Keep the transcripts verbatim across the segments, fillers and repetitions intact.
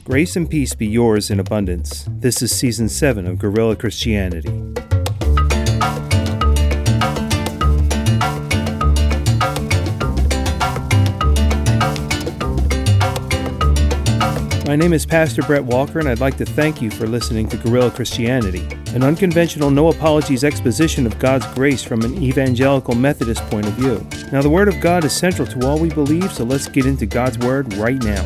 Grace and peace be yours in abundance. This is Season seven of Guerrilla Christianity. My name is Pastor Brett Walker, and I'd like to thank you for listening to Guerrilla Christianity, an unconventional, no-apologies exposition of God's grace from an evangelical Methodist point of view. Now, the Word of God is central to all we believe, so let's get into God's Word right now.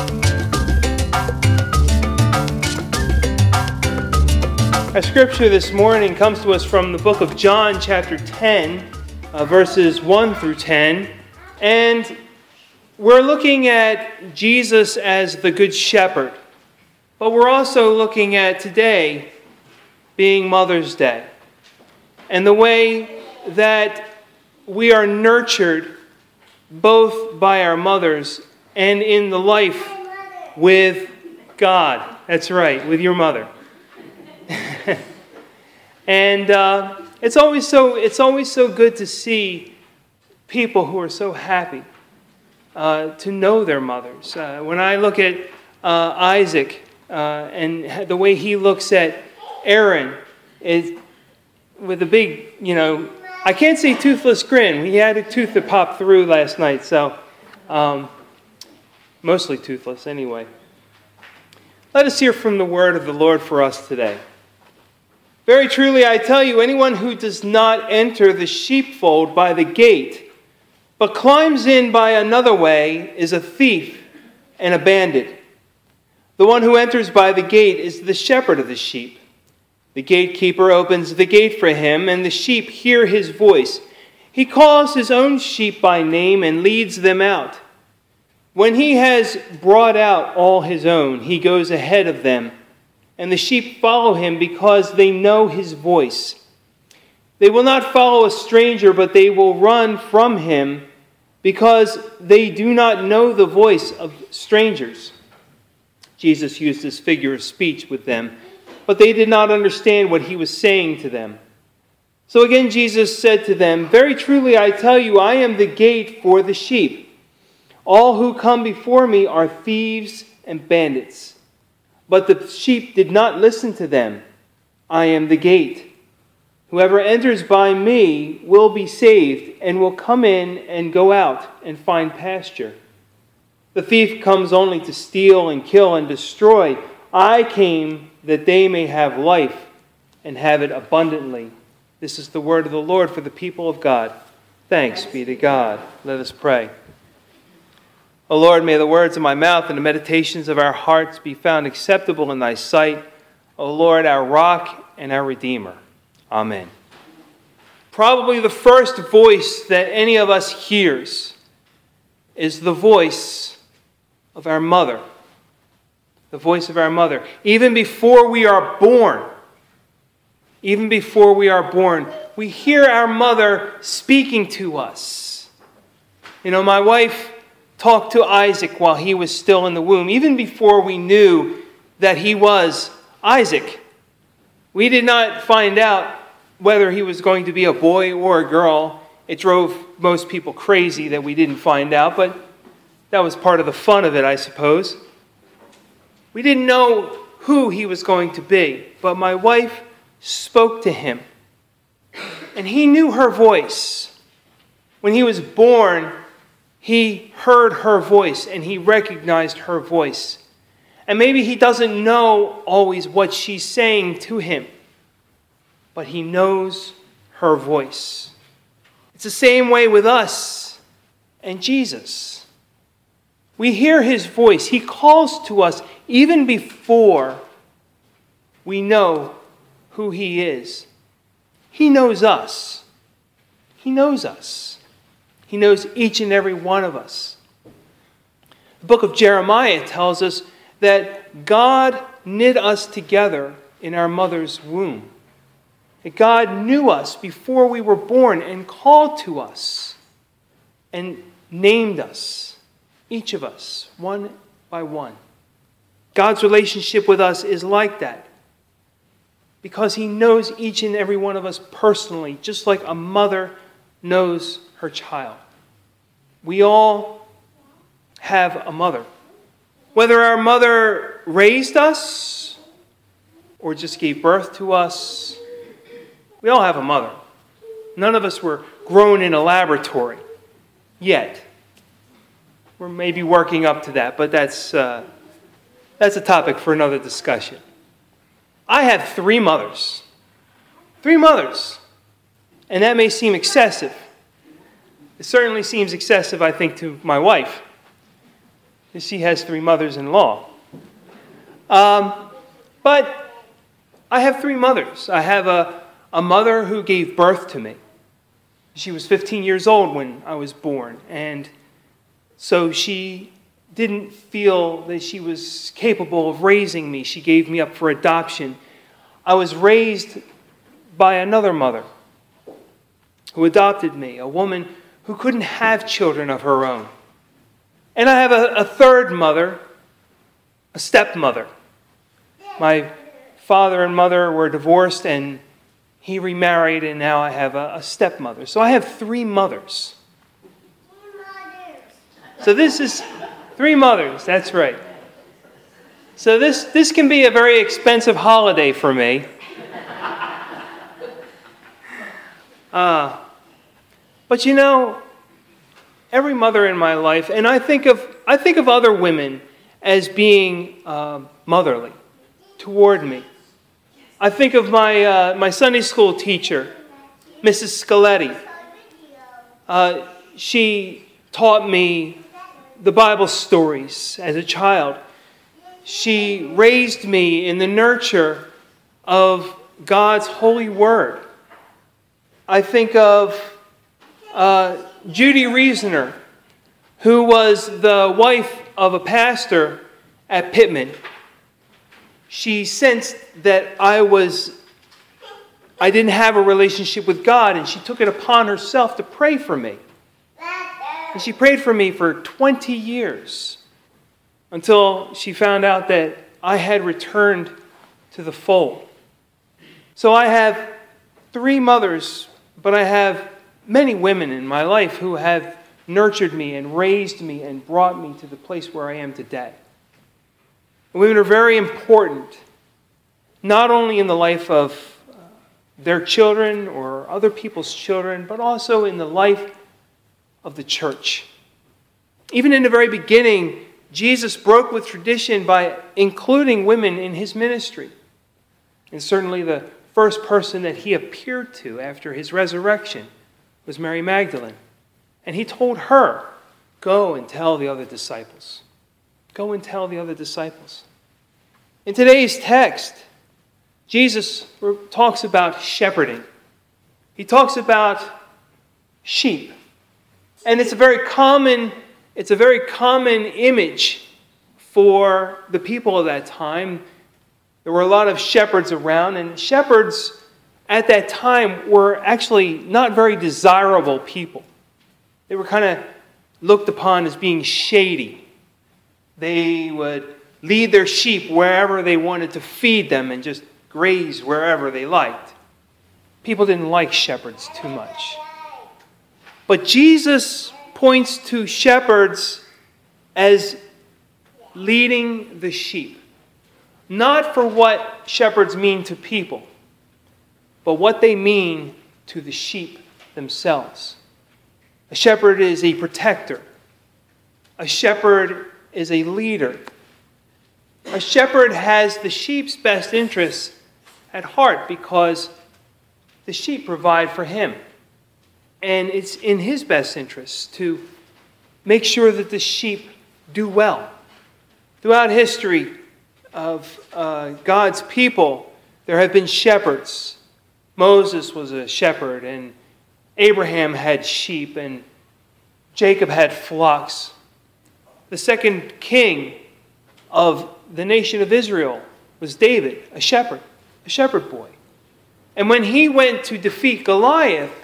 Our scripture this morning comes to us from the book of John, chapter ten, uh, verses one through ten, and we're looking at Jesus as the Good Shepherd, but we're also looking at today being Mother's Day and the way that we are nurtured both by our mothers and in the life with God. That's right, with your mother. and uh, it's always so it's always so good to see people who are so happy Uh, to know their mothers. Uh, when I look at uh, Isaac uh, and the way he looks at Aaron, is with a big, you know, I can't say toothless grin. He had a tooth that popped through last night, so um, mostly toothless anyway. Let us hear from the word of the Lord for us today. Very truly, I tell you, anyone who does not enter the sheepfold by the gate, but climbs in by another way, is a thief and a bandit. The one who enters by the gate is the shepherd of the sheep. The gatekeeper opens the gate for him, and the sheep hear his voice. He calls his own sheep by name and leads them out. When he has brought out all his own, he goes ahead of them, and the sheep follow him because they know his voice. They will not follow a stranger, but they will run from him, because they do not know the voice of strangers. Jesus used this figure of speech with them, but they did not understand what he was saying to them. So again Jesus said to them, "Very truly I tell you, I am the gate for the sheep. All who come before me are thieves and bandits, but the sheep did not listen to them. I am the gate. Whoever enters by me will be saved and will come in and go out and find pasture. The thief comes only to steal and kill and destroy. I came that they may have life and have it abundantly." This is the word of the Lord for the people of God. Thanks be to God. Let us pray. O Lord, may the words of my mouth and the meditations of our hearts be found acceptable in thy sight. O Lord, our rock and our redeemer. Amen. Probably the first voice that any of us hears is the voice of our mother. The voice of our mother. Even before we are born, even before we are born, we hear our mother speaking to us. You know, my wife talked to Isaac while he was still in the womb, even before we knew that he was Isaac. We did not find out whether he was going to be a boy or a girl. It drove most people crazy that we didn't find out, but that was part of the fun of it, I suppose. We didn't know who he was going to be, but my wife spoke to him, and he knew her voice. When he was born, he heard her voice, and he recognized her voice. And maybe he doesn't know always what she's saying to him, but he knows her voice. It's the same way with us and Jesus. We hear his voice. He calls to us even before we know who he is. He knows us. He knows us. He knows each and every one of us. The book of Jeremiah tells us that God knit us together in our mother's womb. That God knew us before we were born and called to us and named us, each of us, one by one. God's relationship with us is like that because he knows each and every one of us personally, just like a mother knows her child. We all have a mother. Whether our mother raised us or just gave birth to us, we all have a mother. None of us were grown in a laboratory yet. We're maybe working up to that, but that's, uh, that's a topic for another discussion. I have three mothers. Three mothers. And that may seem excessive. It certainly seems excessive, I think, to my wife. She has three mothers-in-law. Um, but I have three mothers. I have a, a mother who gave birth to me. She was fifteen years old when I was born, and so she didn't feel that she was capable of raising me. She gave me up for adoption. I was raised by another mother who adopted me, a woman who couldn't have children of her own. And I have a, a third mother, a stepmother. My father and mother were divorced, and he remarried, and now I have a, a stepmother. So I have three mothers. So this is three mothers, that's right. So this, this can be a very expensive holiday for me. Uh, but you know, every mother in my life, and I think of I think of other women as being uh, motherly toward me. I think of my uh, my Sunday school teacher, Missus Scaletti. Uh, she taught me the Bible stories as a child. She raised me in the nurture of God's holy word. I think of uh, Judy Reasoner, who was the wife of a pastor at Pittman. She sensed that I was, I didn't have a relationship with God, and she took it upon herself to pray for me. And she prayed for me for twenty years until she found out that I had returned to the fold. So I have three mothers, but I have many women in my life who have nurtured me and raised me and brought me to the place where I am today. Women are very important, not only in the life of their children or other people's children, but also in the life of the church. Even in the very beginning, Jesus broke with tradition by including women in his ministry. And certainly the first person that he appeared to after his resurrection was Mary Magdalene. And he told her, go and tell the other disciples. Go and tell the other disciples. In today's text, Jesus talks about shepherding. He talks about sheep. And it's a very common, it's a very common image for the people of that time. There were a lot of shepherds around, and shepherds at that time were actually not very desirable people. They were kind of looked upon as being shady. They would lead their sheep wherever they wanted to feed them and just graze wherever they liked. People didn't like shepherds too much. But Jesus points to shepherds as leading the sheep. Not for what shepherds mean to people, but what they mean to the sheep themselves. A shepherd is a protector. A shepherd is a leader. A shepherd has the sheep's best interests at heart because the sheep provide for him. And it's in his best interest to make sure that the sheep do well. Throughout history of uh, God's people, there have been shepherds. Moses was a shepherd, and Abraham had sheep, and Jacob had flocks. The second king of the nation of Israel was David, a shepherd, a shepherd boy. And when he went to defeat Goliath,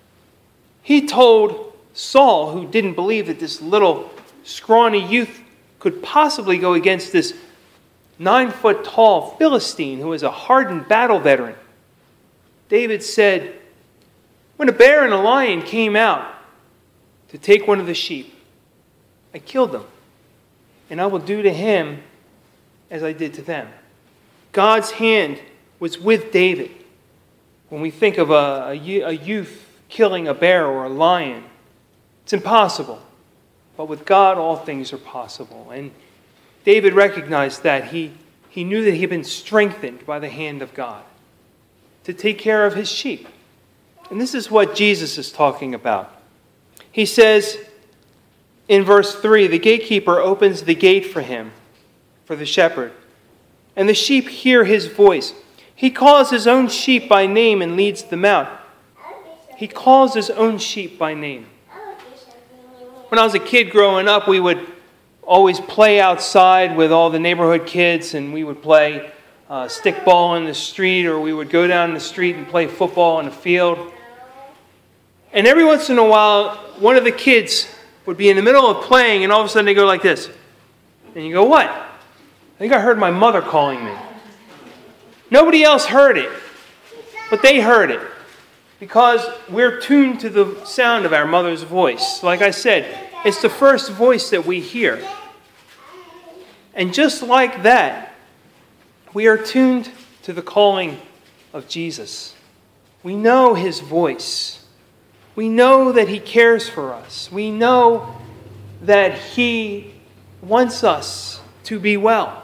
he told Saul, who didn't believe that this little scrawny youth could possibly go against this nine-foot-tall Philistine who was a hardened battle veteran. David said, when a bear and a lion came out to take one of the sheep, I killed them. and I will do to him as I did to them. God's hand was with David. When we think of a, a youth killing a bear or a lion, it's impossible. But with God, all things are possible. And David recognized that. He, he knew that he had been strengthened by the hand of God to take care of his sheep. And this is what Jesus is talking about. He says in verse three, the gatekeeper opens the gate for him, for the shepherd, and the sheep hear his voice. He calls his own sheep by name and leads them out. He calls his own sheep by name. When I was a kid growing up, we would always play outside with all the neighborhood kids, and we would play uh, stickball in the street, or we would go down the street and play football in the field. And every once in a while, one of the kids would be in the middle of playing, and all of a sudden they go like this. And you go, what? I think I heard my mother calling me. Nobody else heard it, but they heard it. Because we're tuned to the sound of our mother's voice. Like I said, it's the first voice that we hear. And just like that, we are tuned to the calling of Jesus. We know his voice. We know that he cares for us. We know that he wants us to be well.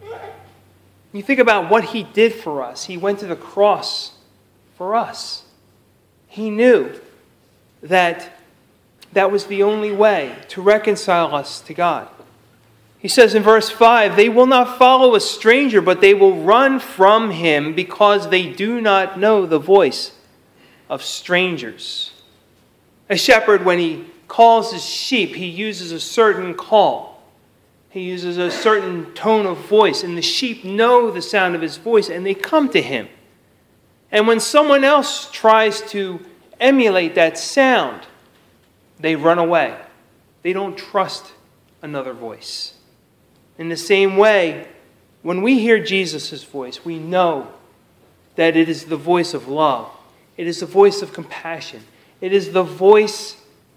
You think about what he did for us. He went to the cross for us. He knew that that was the only way to reconcile us to God. He says in verse five, they will not follow a stranger, but they will run from him because they do not know the voice of strangers. A shepherd, when he calls his sheep, he uses a certain call. He uses a certain tone of voice, and the sheep know the sound of his voice, and they come to him. And when someone else tries to emulate that sound, they run away. They don't trust another voice. In the same way, when we hear Jesus' voice, we know that it is the voice of love. It is the voice of compassion. It is the voice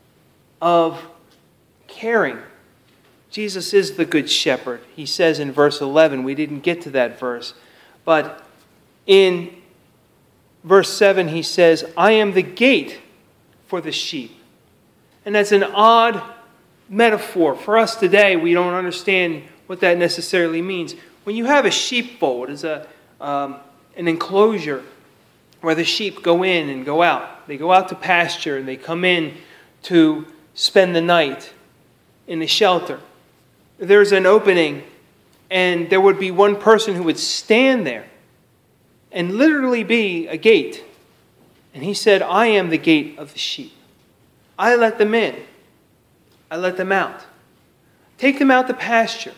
of caring. Jesus is the good shepherd. He says in verse eleven, we didn't get to that verse, but in verse seven, he says, I am the gate for the sheep. And that's an odd metaphor. For us today, we don't understand what that necessarily means. When you have a sheepfold, it's a, um, an enclosure where the sheep go in and go out. They go out to pasture and they come in to spend the night in the shelter. There's an opening, and there would be one person who would stand there and literally be a gate. And he said, I am the gate of the sheep. I let them in. I let them out. Take them out to pasture.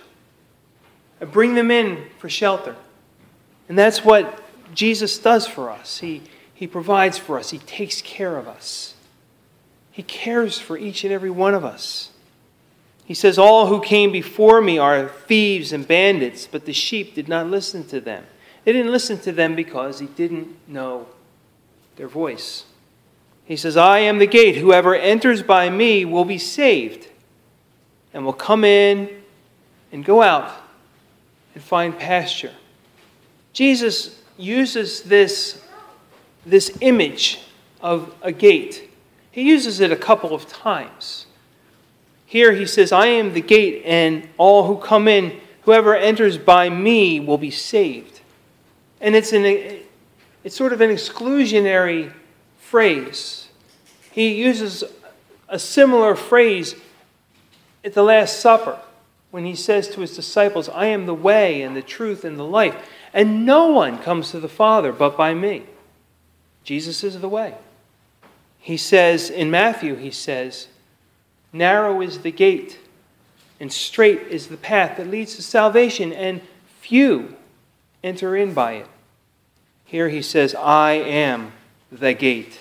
I bring them in for shelter. And that's what Jesus does for us. He, he provides for us. He takes care of us. He cares for each and every one of us. He says, all who came before me are thieves and bandits, but the sheep did not listen to them. They didn't listen to them because he didn't know their voice. He says, I am the gate. Whoever enters by me will be saved and will come in and go out and find pasture. Jesus uses this, this image of a gate. He uses it a couple of times. Here he says, I am the gate, and all who come in, whoever enters by me will be saved. And it's an it's sort of an exclusionary phrase. He uses a similar phrase at the Last Supper when he says to his disciples, I am the way and the truth and the life, and no one comes to the Father but by me. Jesus is the way. He says in Matthew, he says, narrow is the gate and straight is the path that leads to salvation, and few enter in by it. Here he says, I am the gate.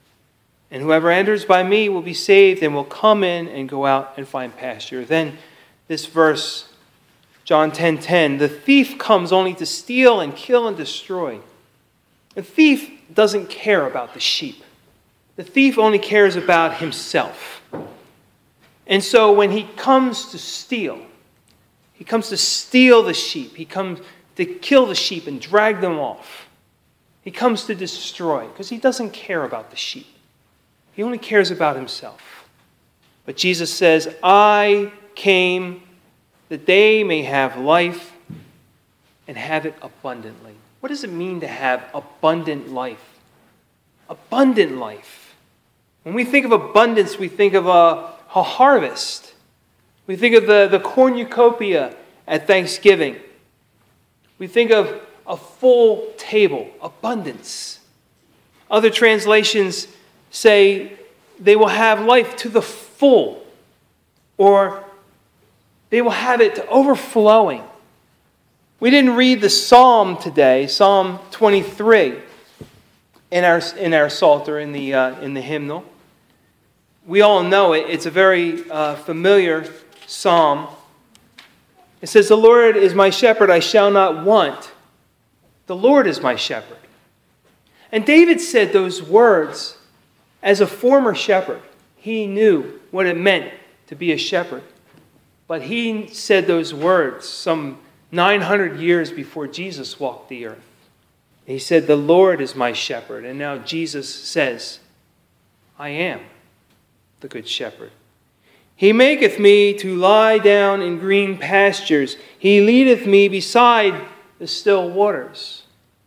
And whoever enters by me will be saved and will come in and go out and find pasture. Then this verse, John ten ten, the thief comes only to steal and kill and destroy. The thief doesn't care about the sheep. The thief only cares about himself. And so when he comes to steal, He comes to steal the sheep. He comes to kill the sheep and drag them off. He comes to destroy because he doesn't care about the sheep. He only cares about himself. But Jesus says, I came that they may have life and have it abundantly. What does it mean to have abundant life? Abundant life. When we think of abundance, we think of a, a harvest. We think of the, the cornucopia at Thanksgiving. We think of a full table, abundance. Other translations say they will have life to the full, or they will have it to overflowing. We didn't read the psalm today, Psalm twenty-three, in our in our psalter, in the uh, in the hymnal. We all know it. It's a very uh, familiar psalm. It says, "The Lord is my shepherd; I shall not want. The Lord is my shepherd." And David said those words as a former shepherd. He knew what it meant to be a shepherd. But he said those words some nine hundred years before Jesus walked the earth. He said, "The Lord is my shepherd." And now Jesus says, "I am the good shepherd. He maketh me to lie down in green pastures. He leadeth me beside the still waters."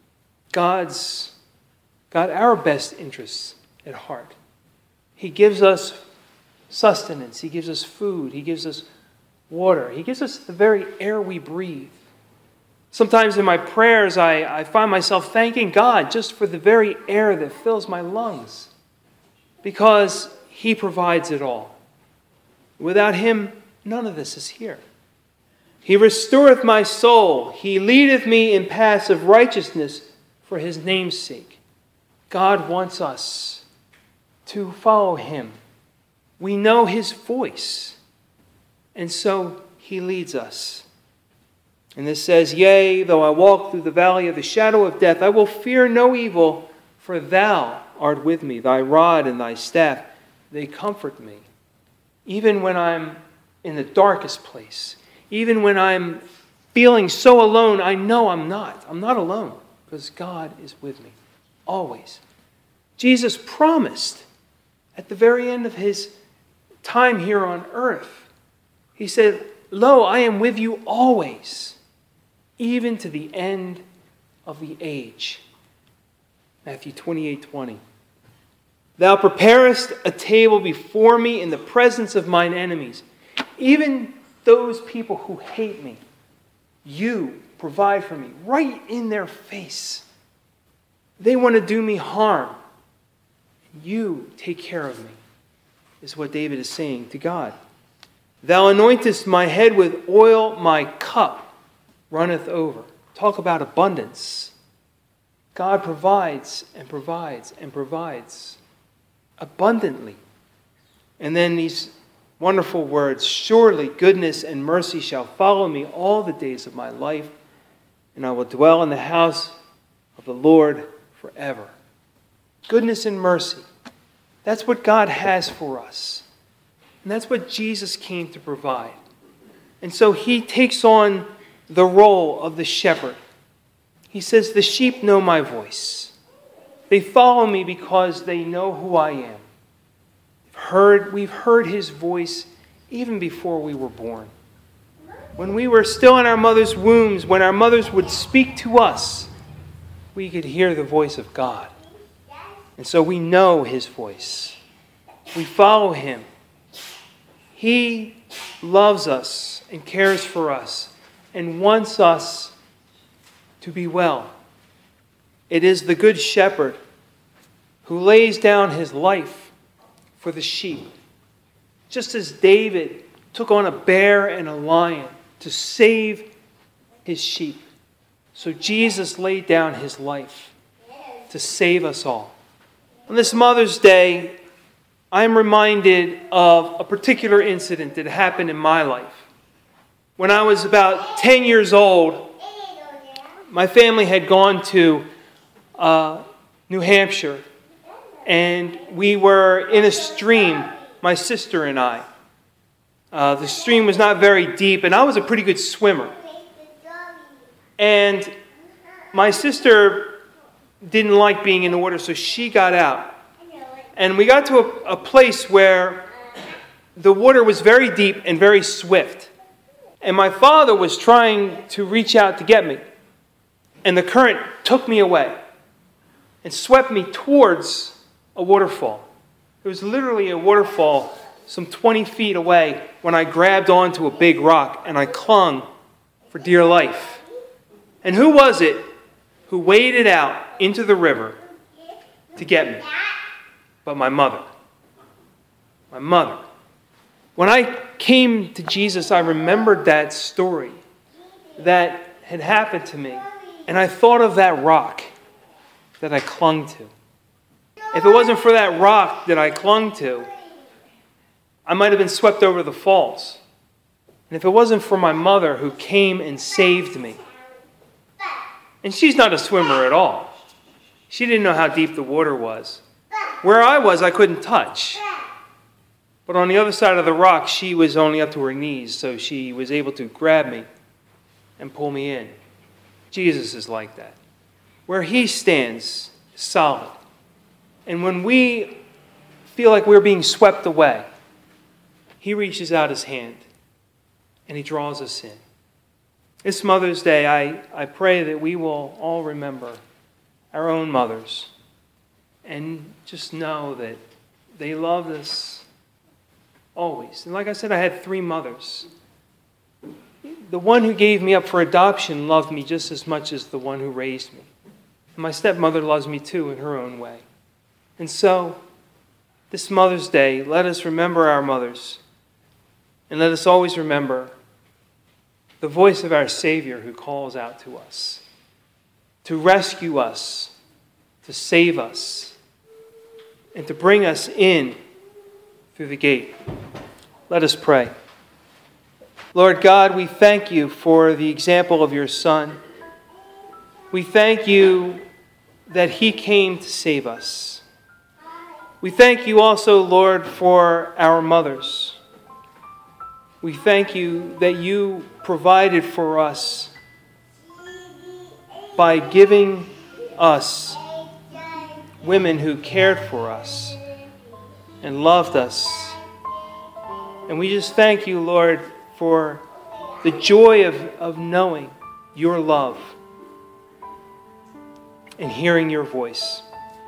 God's got our best interests at heart. He gives us sustenance. He gives us food. He gives us water. He gives us the very air we breathe. Sometimes in my prayers, I, I find myself thanking God just for the very air that fills my lungs, because He provides it all. Without Him, none of this is here. He restoreth my soul. He leadeth me in paths of righteousness for His name's sake. God wants us to follow Him. We know His voice, and so He leads us. And this says, "Yea, though I walk through the valley of the shadow of death, I will fear no evil, for Thou art with me. Thy rod and Thy staff, they comfort me." Even when I'm in the darkest place, even when I'm feeling so alone, I know I'm not. I'm not alone, because God is with me, always. Jesus promised at the very end of His time here on earth, He said, "Lo, I am with you always, even to the end of the age." Matthew twenty-eight twenty. "Thou preparest a table before me in the presence of mine enemies." Even those people who hate me, you provide for me right in their face. They want to do me harm. You take care of me, is what David is saying to God. "Thou anointest my head with oil, my cup runneth over." Talk about abundance. God provides and provides and provides abundantly. And then these wonderful words, "Surely goodness and mercy shall follow me all the days of my life, and I will dwell in the house of the Lord forever." Goodness and mercy. That's what God has for us. And that's what Jesus came to provide. And so He takes on the role of the shepherd. He says, "The sheep know my voice. They follow me because they know who I am." We've heard, we've heard His voice even before we were born. When we were still in our mother's wombs, when our mothers would speak to us, we could hear the voice of God. And so we know His voice. We follow Him. He loves us and cares for us and wants us to be well. It is the Good Shepherd who lays down His life for the sheep. Just as David took on a bear and a lion to save his sheep, so Jesus laid down His life to save us all. On this Mother's Day, I am reminded of a particular incident that happened in my life. When I was about ten years old, my family had gone to uh, New Hampshire, and we were in a stream, my sister and I. Uh, the stream was not very deep, and I was a pretty good swimmer. And my sister didn't like being in the water, so she got out. And we got to a, a place where the water was very deep and very swift. And my father was trying to reach out to get me. And the current took me away and swept me towards a waterfall. It was literally a waterfall some twenty feet away when I grabbed onto a big rock and I clung for dear life. And who was it who waded out into the river to get me? But my mother. My mother. When I came to Jesus, I remembered that story that had happened to me. And I thought of that rock that I clung to. If it wasn't for that rock that I clung to, I might have been swept over the falls. And if it wasn't for my mother who came and saved me, and she's not a swimmer at all. She didn't know how deep the water was. Where I was, I couldn't touch. But on the other side of the rock, she was only up to her knees, so she was able to grab me and pull me in. Jesus is like that. Where he stands, solid. And when we feel like we're being swept away, he reaches out his hand and he draws us in. This Mother's Day, I, I pray that we will all remember our own mothers and just know that they loved us always. And like I said, I had three mothers. The one who gave me up for adoption loved me just as much as the one who raised me. And my stepmother loves me too in her own way. And so, this Mother's Day, let us remember our mothers. And let us always remember the voice of our Savior who calls out to us, to rescue us, to save us, and to bring us in through the gate. Let us pray. Lord God, we thank you for the example of your Son. We thank you that he came to save us. We thank you also, Lord, for our mothers. We thank you that you provided for us by giving us women who cared for us and loved us. And we just thank you, Lord, for the joy of, of knowing your love and hearing your voice.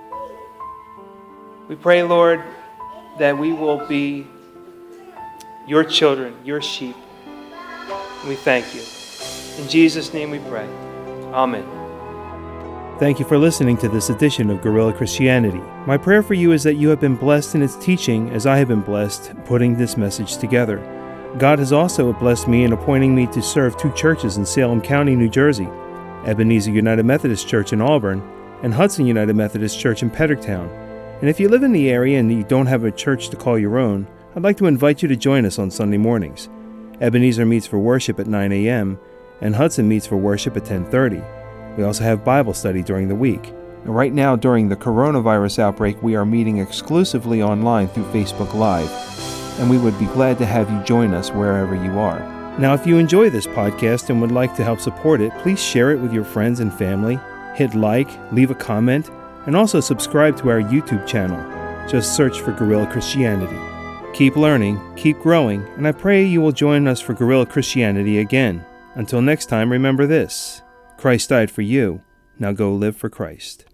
We pray, Lord, that we will be your children, your sheep. And we thank you. In Jesus' name we pray. Amen. Thank you for listening to this edition of Guerrilla Christianity. My prayer for you is that you have been blessed in its teaching as I have been blessed putting this message together. God has also blessed me in appointing me to serve two churches in Salem County, New Jersey, Ebenezer United Methodist Church in Auburn and Hudson United Methodist Church in Pedricktown. And if you live in the area and you don't have a church to call your own, I'd like to invite you to join us on Sunday mornings. Ebenezer meets for worship at nine a.m. and Hudson meets for worship at ten thirty. We also have Bible study during the week. And right now, during the coronavirus outbreak, we are meeting exclusively online through Facebook Live, and we would be glad to have you join us wherever you are. Now, if you enjoy this podcast and would like to help support it, please share it with your friends and family, hit like, leave a comment, and also subscribe to our YouTube channel. Just search for Guerrilla Christianity. Keep learning, keep growing, and I pray you will join us for Guerrilla Christianity again. Until next time, remember this: Christ died for you. Now go live for Christ.